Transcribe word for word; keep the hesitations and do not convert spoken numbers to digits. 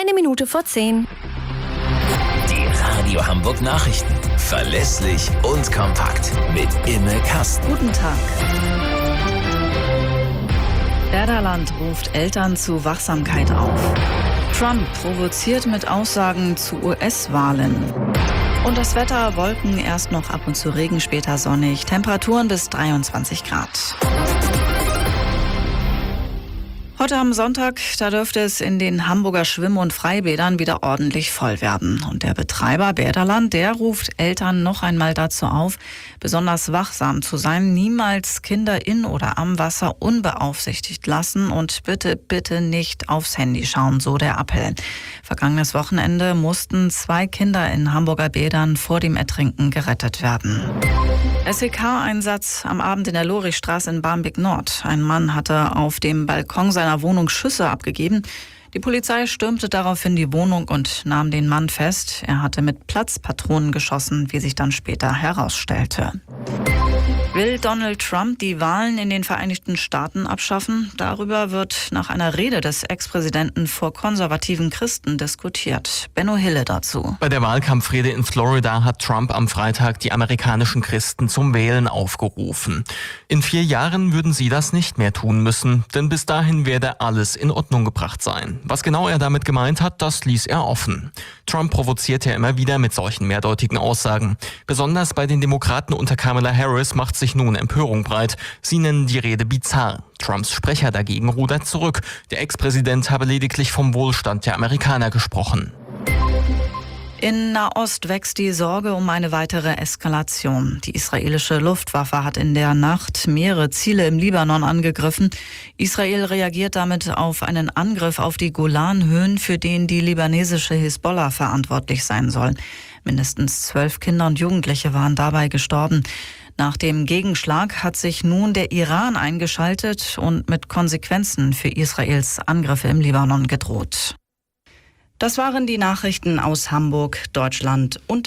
Eine Minute vor zehn. Die Radio Hamburg Nachrichten. Verlässlich und kompakt. Mit Imme Kasten. Guten Tag. Berderland ruft Eltern zu Wachsamkeit auf. Trump provoziert mit Aussagen zu U S-Wahlen. Und das Wetter: Wolken, erst noch ab und zu Regen, später sonnig. Temperaturen bis dreiundzwanzig Grad. Heute am Sonntag, da dürfte es in den Hamburger Schwimm- und Freibädern wieder ordentlich voll werden. Und der Betreiber Berderland, der ruft Eltern noch einmal dazu auf, besonders wachsam zu sein, niemals Kinder in oder am Wasser unbeaufsichtigt lassen und bitte, bitte nicht aufs Handy schauen, so der Appell. Vergangenes Wochenende mussten zwei Kinder in Hamburger Bädern vor dem Ertrinken gerettet werden. S E K-Einsatz am Abend in der Lorichstraße in Barmbek Nord. Ein Mann hatte auf dem Balkon seiner Wohnung Schüsse abgegeben. Die Polizei stürmte daraufhin die Wohnung und nahm den Mann fest. Er hatte mit Platzpatronen geschossen, wie sich dann später herausstellte. Will Donald Trump die Wahlen in den Vereinigten Staaten abschaffen? Darüber wird nach einer Rede des Ex-Präsidenten vor konservativen Christen diskutiert. Benno Hille dazu. Bei der Wahlkampfrede in Florida hat Trump am Freitag die amerikanischen Christen zum Wählen aufgerufen. In vier Jahren würden sie das nicht mehr tun müssen, denn bis dahin werde alles in Ordnung gebracht sein. Was genau er damit gemeint hat, das ließ er offen. Trump provoziert ja immer wieder mit solchen mehrdeutigen Aussagen. Besonders bei den Demokraten unter Kamala Harris macht sich nun Empörung breit. Sie nennen die Rede bizarr. Trumps Sprecher dagegen rudert zurück. Der Ex-Präsident habe lediglich vom Wohlstand der Amerikaner gesprochen. In Nahost wächst die Sorge um eine weitere Eskalation. Die israelische Luftwaffe hat in der Nacht mehrere Ziele im Libanon angegriffen. Israel reagiert damit auf einen Angriff auf die Golanhöhen, für den die libanesische Hisbollah verantwortlich sein soll. Mindestens zwölf Kinder und Jugendliche waren dabei gestorben. Nach dem Gegenschlag hat sich nun der Iran eingeschaltet und mit Konsequenzen für Israels Angriffe im Libanon gedroht. Das waren die Nachrichten aus Hamburg, Deutschland und